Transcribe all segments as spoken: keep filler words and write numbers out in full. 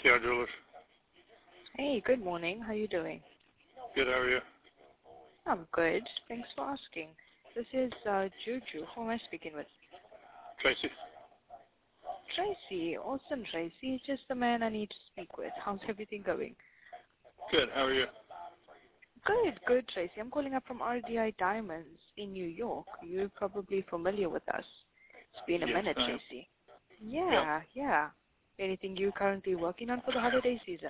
K R Jewelers. Hey, good morning. How you doing? Good, how are you? I'm good. Thanks for asking. This is uh, Juju. Who am I speaking with? Tracy. Tracy. Awesome, Tracy. Just the man I need to speak with. How's everything going? Good, how are you? Good, good, Tracy. I'm calling up from R D I Diamonds in New York. You're probably familiar with us. It's been a Yes, minute, I am. Tracy. Yeah, yeah. Anything you currently working on for the holiday season?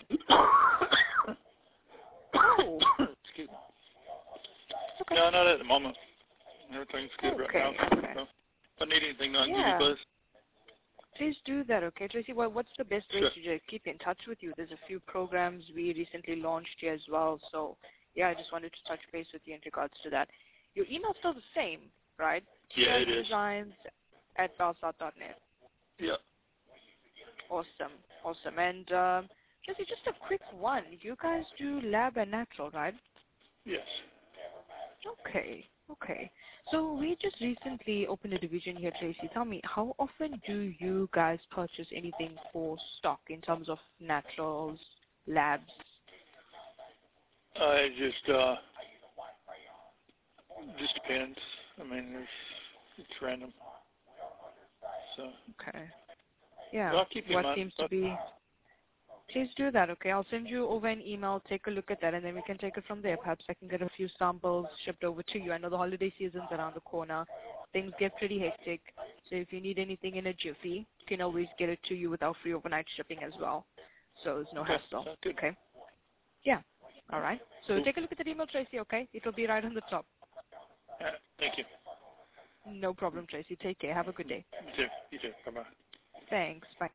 Oh. Excuse me. Okay. No, not at the moment. Everything's good Okay, right now. okay. So, if I need anything, I'll give you Yeah. a buzz. Please do that, okay, Tracy? Well, what's the best way Sure. to just keep in touch with you? There's a few programs we recently launched here as well, so yeah, I just wanted to touch base with you in regards to that. Your email's still the same, right? Yeah, it is. Designs at belsat dot net. Yeah. Awesome, awesome. And um, Tracy, just a quick one. You guys do lab and natural, right? Yes. Okay, okay. So we just recently opened a division here, Tracy. Tell me, how often do you guys purchase anything for stock in terms of naturals, labs? Uh, it just, uh, just depends. I mean, it's, it's random. So, Okay. Yeah. so I'll keep you in What mind. seems to be... Please do that, okay? I'll send you over an email. Take a look at that, and then we can take it from there. Perhaps I can get a few samples shipped over to you. I know the holiday season's around the corner. Things get pretty hectic. So if you need anything in a jiffy, you can always get it to you with our free overnight shipping as well. So there's no Okay, hassle. sounds good. Okay? Yeah. All right. So Cool. take a look at that email, Tracy, okay? It'll be right on the top. All right, thank you. No problem, Tracy. Take care. Have a good day. You too. You too. Bye-bye. Thanks. Bye.